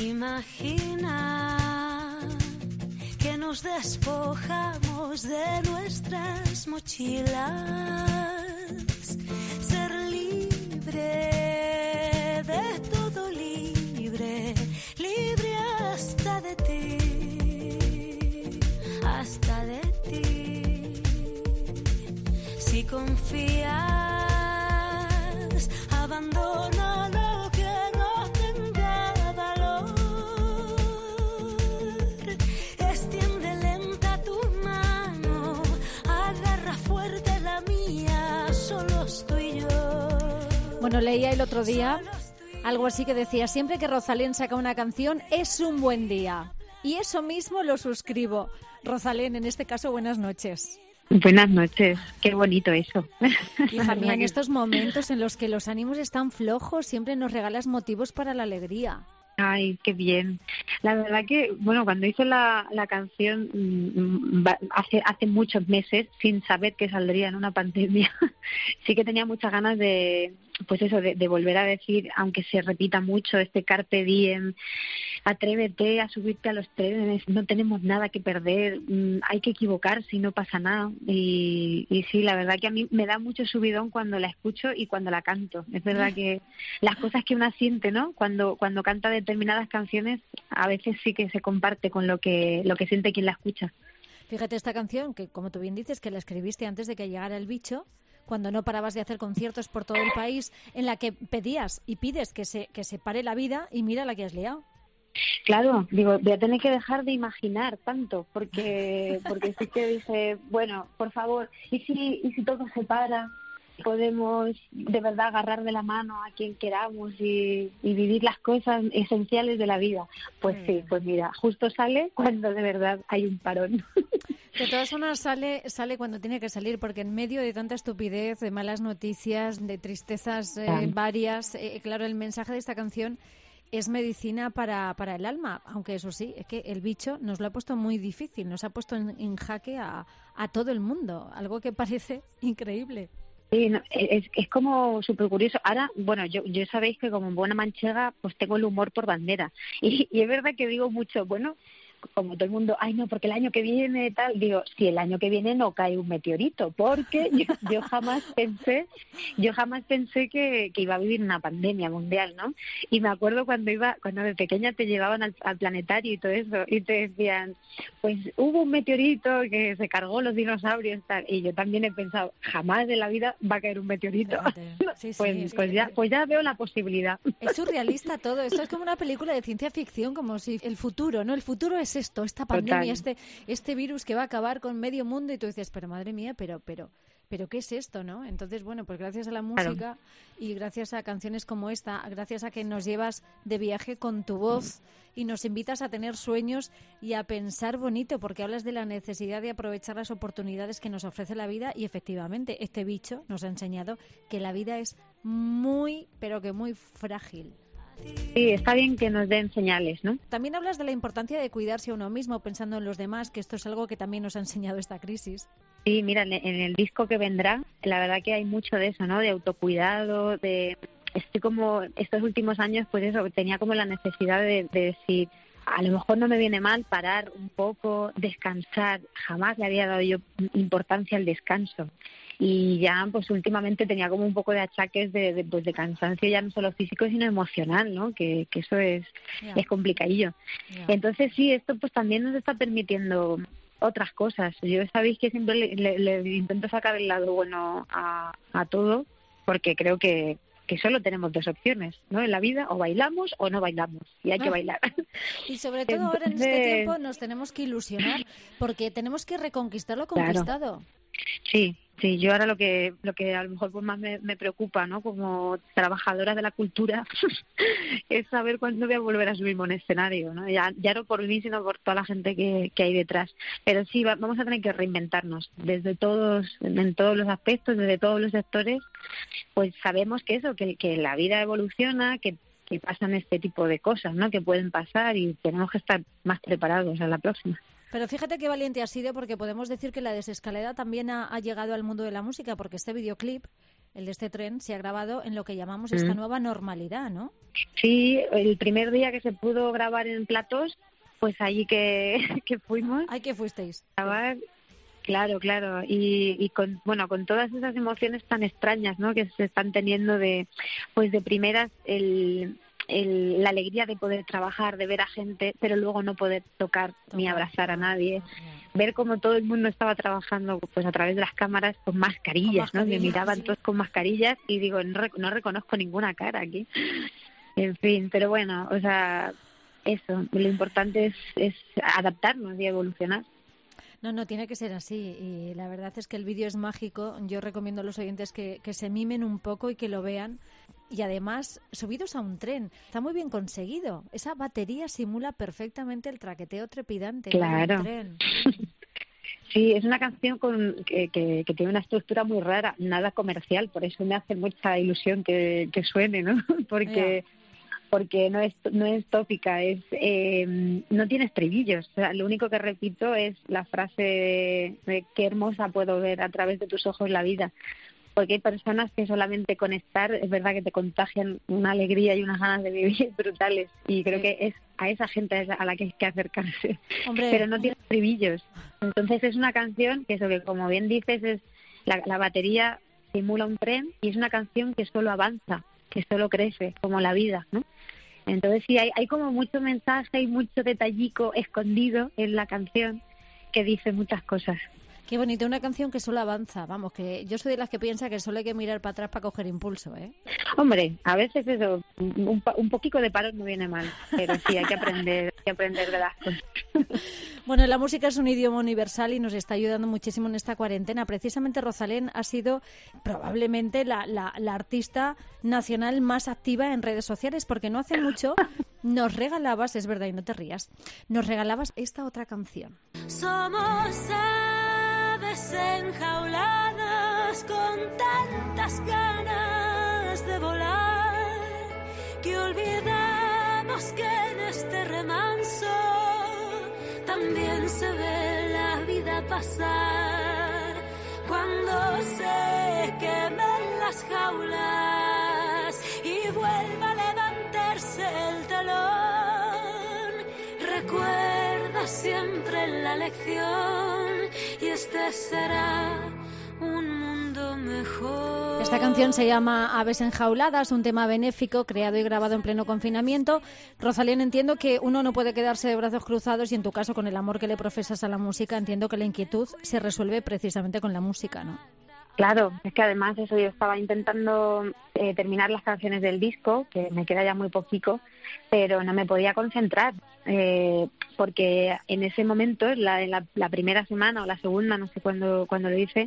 Imagina que nos despojamos de nuestras mochilas, ser libre de todo, libre, libre hasta de ti, hasta de ti. Si confías, abandona lo que no tenga valor. Extiende lenta tu mano, agarra fuerte la mía, solo estoy yo. Bueno, leía el otro día algo así que decía: siempre que Rosalén saca una canción es un buen día. Y eso mismo lo suscribo. Rosalén, en este caso, buenas noches. Buenas noches, qué bonito eso. Hija mía, en estos momentos en los que los ánimos están flojos, siempre nos regalas motivos para la alegría. Ay, qué bien. La verdad que, bueno, cuando hice la canción hace muchos meses, sin saber que saldría en una pandemia, sí que tenía muchas ganas de, pues eso, de volver a decir, aunque se repita mucho, este carpe diem, atrévete a subirte a los trenes, no tenemos nada que perder, hay que equivocarse y no pasa nada. Y sí, la verdad que a mí me da mucho subidón cuando la escucho y cuando la canto. Es verdad que las cosas que una siente, ¿no? Cuando canta determinadas canciones, a veces sí que se comparte con lo que siente quien la escucha. Fíjate, esta canción, que como tú bien dices, que la escribiste antes de que llegara el bicho, cuando no parabas de hacer conciertos por todo el país, en la que pedías y pides que se pare la vida, y mira la que has liado. Claro, digo, voy a tener que dejar de imaginar tanto, porque sí que dije, bueno, por favor, ¿y si todo se para? Podemos de verdad agarrar de la mano a quien queramos y vivir las cosas esenciales de la vida. Pues sí, pues mira, justo sale cuando de verdad hay un parón. De todas formas sale cuando tiene que salir, porque en medio de tanta estupidez, de malas noticias, de tristezas varias, claro, el mensaje de esta canción es medicina para el alma, aunque eso sí, es que el bicho nos lo ha puesto muy difícil, nos ha puesto en jaque a todo el mundo, algo que parece increíble. Sí, no, es como súper curioso. Ahora, bueno, yo sabéis que como buena manchega, pues tengo el humor por bandera. Y es verdad que digo mucho, bueno, como todo el mundo, ay no, porque el año que viene tal, digo, si el año que viene no cae un meteorito, porque yo jamás pensé que iba a vivir una pandemia mundial, ¿no? Y me acuerdo cuando de pequeña te llevaban al planetario y todo eso, y te decían, pues hubo un meteorito que se cargó los dinosaurios, tal, y yo también he pensado, jamás de la vida va a caer un meteorito. Sí, pues ya veo la posibilidad. Es surrealista todo, esto es como una película de ciencia ficción, como si el futuro, ¿no? El futuro es esto, esta pandemia, este virus que va a acabar con medio mundo, y tú dices, pero madre mía, pero ¿qué es esto, no? Entonces, bueno, pues gracias a la música y gracias a canciones como esta, gracias a que nos llevas de viaje con tu voz y nos invitas a tener sueños y a pensar bonito, porque hablas de la necesidad de aprovechar las oportunidades que nos ofrece la vida, y efectivamente este bicho nos ha enseñado que la vida es muy, pero que muy frágil. Sí, está bien que nos den señales, ¿no? También hablas de la importancia de cuidarse a uno mismo pensando en los demás, que esto es algo que también nos ha enseñado esta crisis. Sí, mira, en el disco que vendrá, la verdad que hay mucho de eso, ¿no? De autocuidado, estoy como estos últimos años, pues eso, tenía como la necesidad de decir, a lo mejor no me viene mal parar un poco, descansar. Jamás le había dado yo importancia al descanso. Y ya, pues últimamente tenía como un poco de achaques de cansancio, ya no solo físico, sino emocional, ¿no? Que eso es complicadillo. Entonces sí, esto pues también nos está permitiendo otras cosas. Yo sabéis que siempre le intento sacar el lado bueno a todo, porque creo que solo tenemos dos opciones, ¿no? En la vida, o bailamos o no bailamos, y hay que bailar. Y sobre todo ahora en este tiempo nos tenemos que ilusionar, porque tenemos que reconquistar lo conquistado. Claro. Sí, yo ahora lo que a lo mejor pues más me preocupa, ¿no? Como trabajadora de la cultura es saber cuándo voy a volver a subirme a un escenario, ¿no? Ya no por mí, sino por toda la gente que hay detrás. Pero sí, vamos a tener que reinventarnos en todos los aspectos, desde todos los sectores. Pues sabemos que la vida evoluciona, que pasan este tipo de cosas, ¿no? Que pueden pasar, y tenemos que estar más preparados a la próxima. Pero fíjate qué valiente ha sido, porque podemos decir que la desescalada también ha llegado al mundo de la música, porque este videoclip el de este tren, se ha grabado en lo que llamamos esta nueva normalidad, ¿no? Sí, el primer día que se pudo grabar en platós, pues allí que fuimos. ¿Ay, que fuisteis? Grabar, claro. Y con todas esas emociones tan extrañas, ¿no? Que se están teniendo de primeras la alegría de poder trabajar, de ver a gente, pero luego no poder tocar ni abrazar a nadie. Ver cómo todo el mundo estaba trabajando pues a través de las cámaras con mascarillas, ¿no? Me miraban todos con mascarillas y digo, no reconozco ninguna cara aquí. En fin, pero bueno, o sea, eso, lo importante es adaptarnos y evolucionar. No, tiene que ser así. Y la verdad es que el vídeo es mágico. Yo recomiendo a los oyentes que se mimen un poco y que lo vean. Y además, subidos a un tren. Está muy bien conseguido. Esa batería simula perfectamente el traqueteo trepidante de un tren. Sí, es una canción que tiene una estructura muy rara, nada comercial. Por eso me hace mucha ilusión que suene, ¿no? Porque no es tópica, no tiene estribillos. O sea, lo único que repito es la frase de qué hermosa puedo ver a través de tus ojos la vida. Porque hay personas que solamente con estar, es verdad que te contagian una alegría y unas ganas de vivir brutales. Y creo que es a esa gente a la que hay que acercarse. Hombre. Pero no tiene estribillos. Entonces es una canción que como bien dices, es la batería simula un tren y es una canción que solo avanza, que solo crece, como la vida, ¿no? Entonces sí, hay como mucho mensaje y mucho detallico escondido en la canción que dice muchas cosas. Qué bonito, una canción que solo avanza. Vamos, que yo soy de las que piensa que solo hay que mirar para atrás para coger impulso, ¿eh? Hombre, a veces eso, un poquito de paro no viene mal, pero sí, hay que aprender de las cosas. Bueno, la música es un idioma universal y nos está ayudando muchísimo en esta cuarentena. Precisamente Rosalén ha sido probablemente la artista nacional más activa en redes sociales, porque no hace mucho nos regalabas, es verdad y no te rías, nos regalabas esta otra canción. Somos aves enjauladas con tantas ganas de volar que olvidamos que en este remanso también se ve la vida pasar. Cuando se quemen las jaulas y vuelva a levantarse el telón, recuerda siempre la lección y este será un mundo mejor. Esta canción se llama Aves enjauladas, un tema benéfico creado y grabado en pleno confinamiento. Rosalén, entiendo que uno no puede quedarse de brazos cruzados y en tu caso, con el amor que le profesas a la música, entiendo que la inquietud se resuelve precisamente con la música, ¿no? Claro, es que además yo estaba intentando terminar las canciones del disco, que me queda ya muy poquito, pero no me podía concentrar, porque en ese momento, la primera semana o la segunda, no sé cuándo lo hice,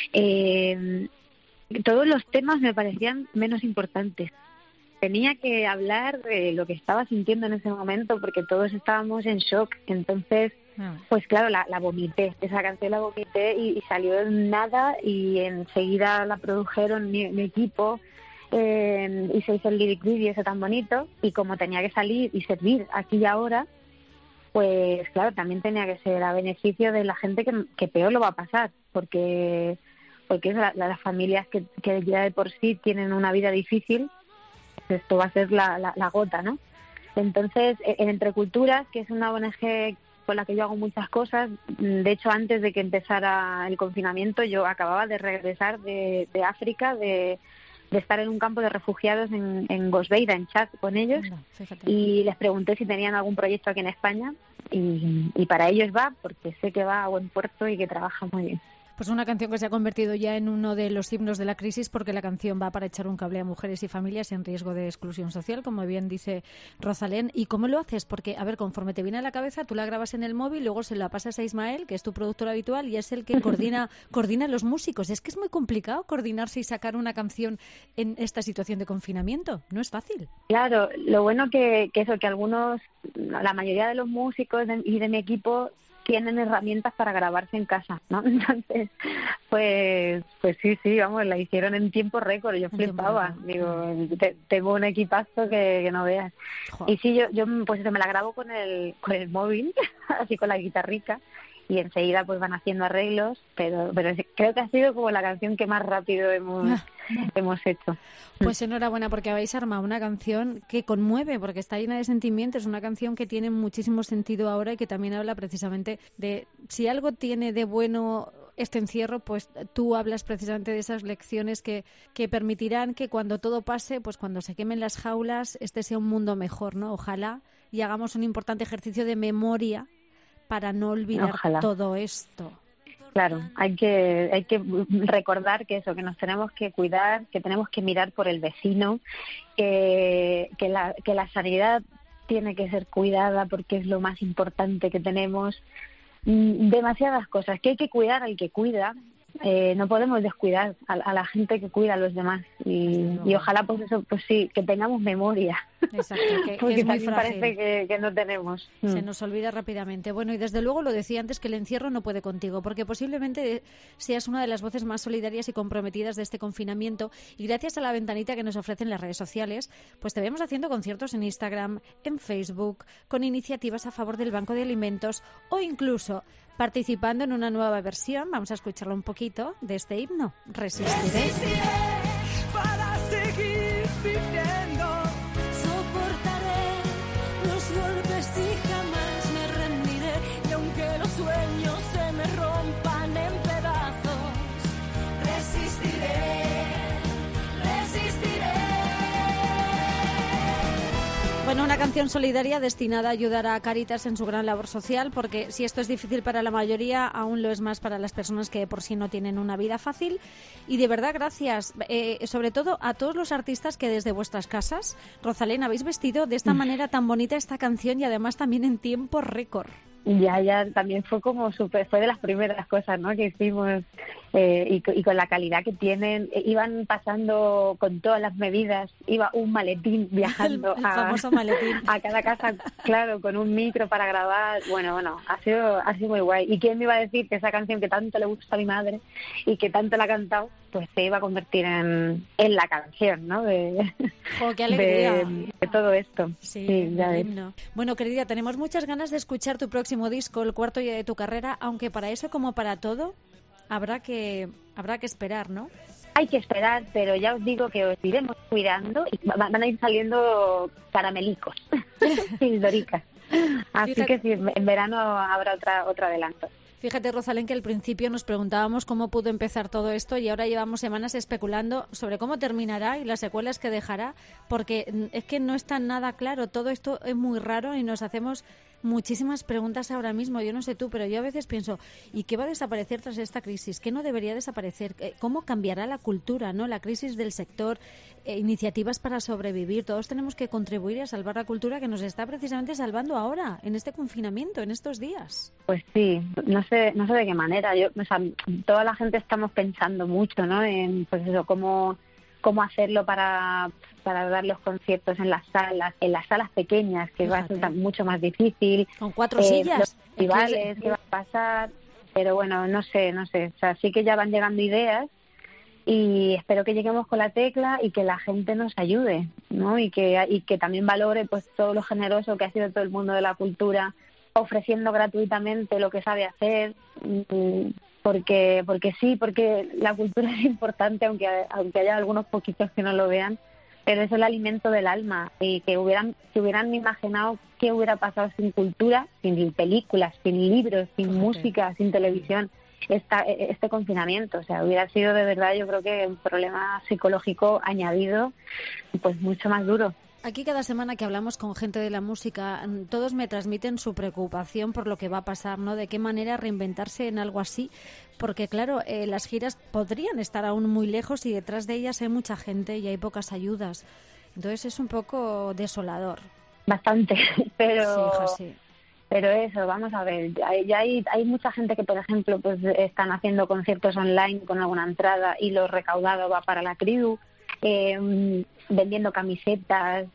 todos los temas me parecían menos importantes. Tenía que hablar de lo que estaba sintiendo en ese momento porque todos estábamos en shock. Entonces, pues claro, la vomité. Esa canción la vomité y salió en nada y enseguida la produjeron mi equipo y se hizo el lyric video ese tan bonito. Y como tenía que salir y servir aquí y ahora, pues claro, también tenía que ser a beneficio de la gente que peor lo va a pasar. Porque es las familias que ya de por sí tienen una vida difícil. Esto va a ser la gota, ¿no? Entonces, en Entre Culturas, que es una ONG con la que yo hago muchas cosas, de hecho, antes de que empezara el confinamiento, yo acababa de regresar de África, de estar en un campo de refugiados en Gosbeida, en Chad, con ellos, y les pregunté si tenían algún proyecto aquí en España, y para ellos va, porque sé que va a buen puerto y que trabaja muy bien. Pues una canción que se ha convertido ya en uno de los himnos de la crisis, porque la canción va para echar un cable a mujeres y familias en riesgo de exclusión social, como bien dice Rosalén. ¿Y cómo lo haces? Porque, a ver, conforme te viene a la cabeza, tú la grabas en el móvil, luego se la pasas a Ismael, que es tu productor habitual, y es el que coordina a los músicos. Es que es muy complicado coordinarse y sacar una canción en esta situación de confinamiento. No es fácil. Claro, lo bueno que algunos, la mayoría de los músicos y de mi equipo tienen herramientas para grabarse en casa, ¿no? Entonces, pues sí, vamos, la hicieron en tiempo récord. Yo flipaba, digo, tengo un equipazo que no veas. Joder. Y sí, yo pues me la grabo con el móvil, así con la guitarrica, y enseguida pues van haciendo arreglos, pero creo que ha sido como la canción que más rápido hemos hecho. Pues enhorabuena, porque habéis armado una canción que conmueve, porque está llena de sentimientos, una canción que tiene muchísimo sentido ahora y que también habla precisamente de si algo tiene de bueno este encierro, pues tú hablas precisamente de esas lecciones que permitirán que cuando todo pase, pues cuando se quemen las jaulas, este sea un mundo mejor, ¿no? Ojalá, y hagamos un importante ejercicio de memoria para no olvidar todo esto. Claro, hay que recordar que nos tenemos que cuidar, que tenemos que mirar por el vecino, que la sanidad tiene que ser cuidada porque es lo más importante que tenemos. Demasiadas cosas, que hay que cuidar al que cuida. No podemos descuidar a la gente que cuida a los demás y ojalá pues eso, pues sí, que tengamos memoria. Exacto, que porque es muy también frágil. Parece que no tenemos. Se nos olvida rápidamente. Bueno, y desde luego lo decía antes, que el encierro no puede contigo, porque posiblemente seas una de las voces más solidarias y comprometidas de este confinamiento, y gracias a la ventanita que nos ofrecen las redes sociales, pues te vemos haciendo conciertos en Instagram, en Facebook, con iniciativas a favor del Banco de Alimentos o incluso participando en una nueva versión, vamos a escucharlo un poquito, de este himno, Resistiré. Para seguir viviendo, soportaré los golpes y jamás me rendiré. Y aunque los sueños se me rompan en pedazos, resistiré. Bueno, una canción solidaria destinada a ayudar a Cáritas en su gran labor social, porque si esto es difícil para la mayoría, aún lo es más para las personas que de por sí no tienen una vida fácil. Y de verdad, gracias, sobre todo a todos los artistas que desde vuestras casas, Rosalén, habéis vestido de esta manera tan bonita esta canción y además también en tiempo récord. Ya también fue como fue de las primeras cosas, ¿no?, que hicimos, y con la calidad que tienen. Iban pasando con todas las medidas, iba un maletín viajando el famoso maletín a cada casa, claro, con un micro para grabar. Bueno, ha sido muy guay. ¿Y quién me iba a decir que esa canción que tanto le gusta a mi madre y que tanto la ha cantado, pues se iba a convertir en la canción, ¿no?, ¡qué alegría! De todo esto. Sí, ya ves. Bueno, querida, tenemos muchas ganas de escuchar tu próximo disco, el cuarto ya de tu carrera, aunque para eso, como para todo, habrá que esperar, ¿no? Hay que esperar, pero ya os digo que os iremos cuidando y van a ir saliendo caramelicos, pildoricas. Así que sí, en verano habrá otro adelanto. Fíjate, Rosalén, que al principio nos preguntábamos cómo pudo empezar todo esto y ahora llevamos semanas especulando sobre cómo terminará y las secuelas que dejará, porque es que no está nada claro. Todo esto es muy raro y nos hacemos muchísimas preguntas ahora mismo. Yo no sé tú, pero yo a veces pienso, ¿y qué va a desaparecer tras esta crisis? ¿Qué no debería desaparecer? ¿Cómo cambiará la cultura, no? La crisis del sector, iniciativas para sobrevivir. Todos tenemos que contribuir a salvar la cultura que nos está precisamente salvando ahora, en este confinamiento, en estos días. Pues sí, no sé de qué manera. Toda la gente estamos pensando mucho, ¿no?, en pues eso, cómo hacerlo para dar los conciertos en las salas pequeñas, que va a ser mucho más difícil. Con 4 sillas. Los festivales, qué va a pasar. Pero bueno, no sé. O sea, sí que ya van llegando ideas y espero que lleguemos con la tecla y que la gente nos ayude, ¿no? Y que también valore pues todo lo generoso que ha sido todo el mundo de la cultura, ofreciendo gratuitamente lo que sabe hacer, porque la cultura es importante, aunque haya algunos poquitos que no lo vean, pero es el alimento del alma, y que hubieran imaginado qué hubiera pasado sin cultura, sin películas, sin libros, sin música, sin televisión, este confinamiento. O sea, hubiera sido de verdad, yo creo que un problema psicológico añadido, pues mucho más duro. Aquí cada semana que hablamos con gente de la música, todos me transmiten su preocupación por lo que va a pasar, ¿no? De qué manera reinventarse en algo así, porque claro, las giras podrían estar aún muy lejos y detrás de ellas hay mucha gente y hay pocas ayudas. Entonces es un poco desolador. Bastante, pero... Sí, hija, sí. Pero eso, vamos a ver, hay mucha gente que, por ejemplo, pues están haciendo conciertos online con alguna entrada y lo recaudado va para la CRIU, vendiendo camisetas,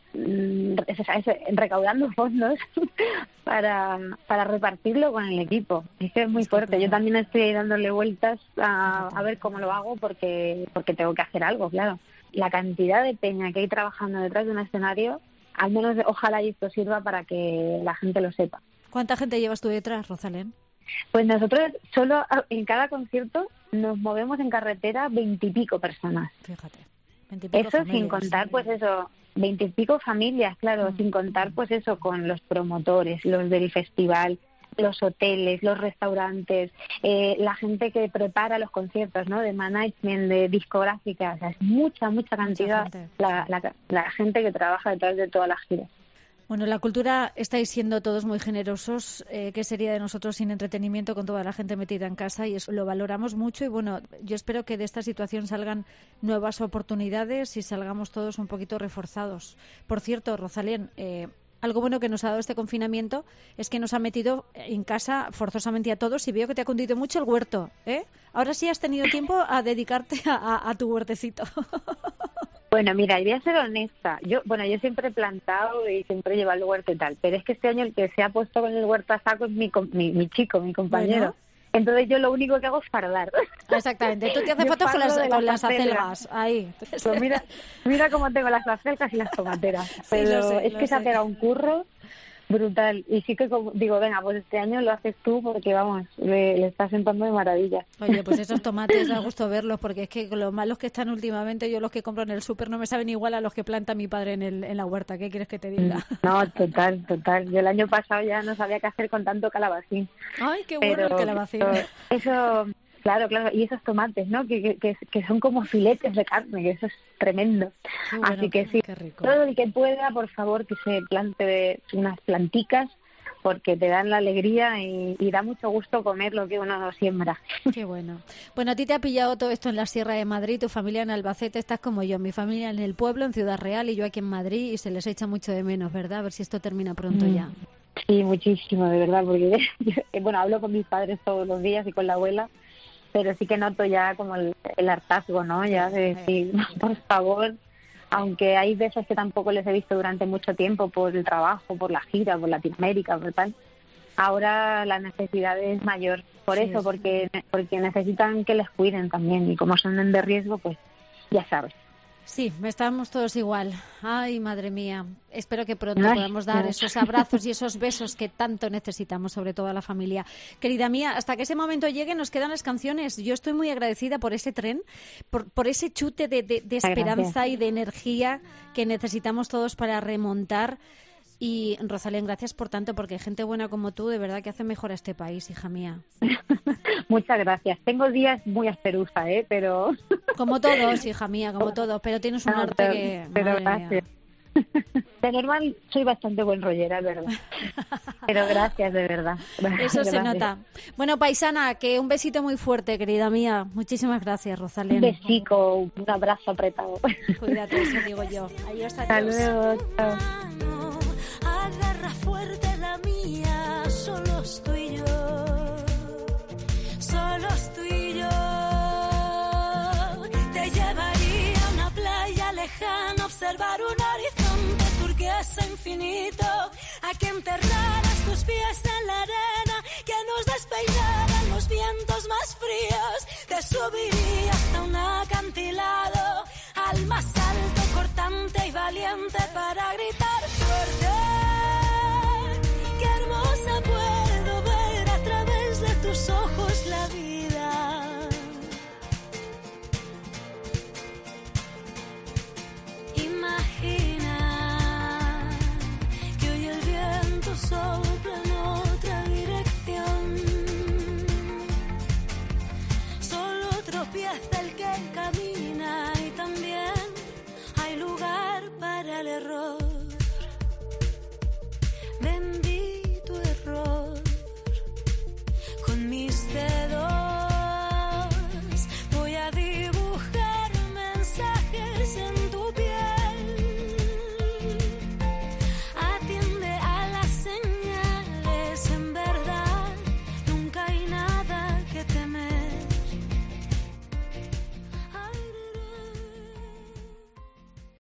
recaudando fondos para repartirlo con el equipo. Es que es muy fuerte. Yo también estoy dándole vueltas a ver cómo lo hago porque tengo que hacer algo, claro. La cantidad de peña que hay trabajando detrás de un escenario, al menos ojalá esto sirva para que la gente lo sepa. ¿Cuánta gente llevas tú detrás, Rosalén? Pues nosotros solo en cada concierto nos movemos en carretera 20 y pico personas. Fíjate, 20 y pico eso familias. Sin contar, pues eso, 20 y pico familias, claro, sin contar, pues eso, con los promotores, los del festival, los hoteles, los restaurantes, la gente que prepara los conciertos, ¿no? De management, de discográfica, o sea, es mucha cantidad la gente que trabaja detrás de todas las giras. Bueno, la cultura estáis siendo todos muy generosos. ¿Qué sería de nosotros sin entretenimiento con toda la gente metida en casa? Y eso lo valoramos mucho. Y bueno, yo espero que de esta situación salgan nuevas oportunidades y salgamos todos un poquito reforzados. Por cierto, Rosalén, algo bueno que nos ha dado este confinamiento es que nos ha metido en casa forzosamente a todos y veo que te ha cundido mucho el huerto, ¿eh? Ahora sí has tenido tiempo a dedicarte a tu huertecito. Bueno, mira, voy a ser honesta. Yo siempre he plantado y siempre he llevado el huerto y tal, pero es que este año el que se ha puesto con el huerto a saco es mi chico, mi compañero. Bueno. Entonces yo lo único que hago es fardar. Exactamente, tú te haces fotos con las acelgas, ahí. Pues mira cómo tengo las acelgas y las tomateras. Pero sí, es que se ha pegado un curro brutal. Y sí que digo, venga, pues este año lo haces tú porque, vamos, le estás sentando de maravilla. Oye, pues esos tomates da gusto verlos porque es que los malos que están últimamente, yo los que compro en el súper no me saben igual a los que planta mi padre en la huerta. ¿Qué quieres que te diga? No, total. Yo el año pasado ya no sabía qué hacer con tanto calabacín. Ay, qué bueno el calabacín. Eso... Claro, y esos tomates, ¿no? Que son como filetes de carne, que eso es tremendo. Bueno, así que sí, todo el que pueda, por favor, que se plante unas planticas, porque te dan la alegría y da mucho gusto comer lo que uno siembra. Qué bueno. Bueno, a ti te ha pillado todo esto en la Sierra de Madrid, tu familia en Albacete, estás como yo, mi familia en el pueblo, en Ciudad Real, y yo aquí en Madrid, y se les echa mucho de menos, ¿verdad? A ver si esto termina pronto ya. Sí, muchísimo, de verdad, porque hablo con mis padres todos los días y con la abuela, pero sí que noto ya como el hartazgo, ¿no? Ya de decir, por favor, aunque hay veces que tampoco les he visto durante mucho tiempo por el trabajo, por la gira, por Latinoamérica, por tal, ahora la necesidad es mayor. Por eso, porque necesitan que les cuiden también, y como son de riesgo, pues ya sabes. Sí, estamos todos igual. Ay, madre mía. Espero que pronto podamos dar esos abrazos y esos besos que tanto necesitamos, sobre todo a la familia. Querida mía, hasta que ese momento llegue nos quedan las canciones. Yo estoy muy agradecida por ese tren, por ese chute de esperanza y de energía que necesitamos todos para remontar. Y, Rosalén, gracias por tanto, porque gente buena como tú, de verdad que hace mejor a este país, hija mía. Muchas gracias. Tengo días muy asperuza, pero... Como todos, hija mía, como todos, pero tienes un norte que... Pero gracias. De normal soy bastante buen rollera, es verdad. Pero gracias, de verdad. Eso se nota. Bueno, paisana, que un besito muy fuerte, querida mía. Muchísimas gracias, Rosalén. Un besico, un abrazo apretado. Cuídate, eso digo yo. Adiós, hasta luego. Chao. Agarra fuerte la mía, solos tú y yo, solos tú y yo. Te llevaría a una playa lejana, observar un horizonte turquesa infinito, a que enterraras tus pies en la arena, que nos despeinaran los vientos más fríos. Te subiría hasta un acantilado, al más alto, cortante y valiente, para gritar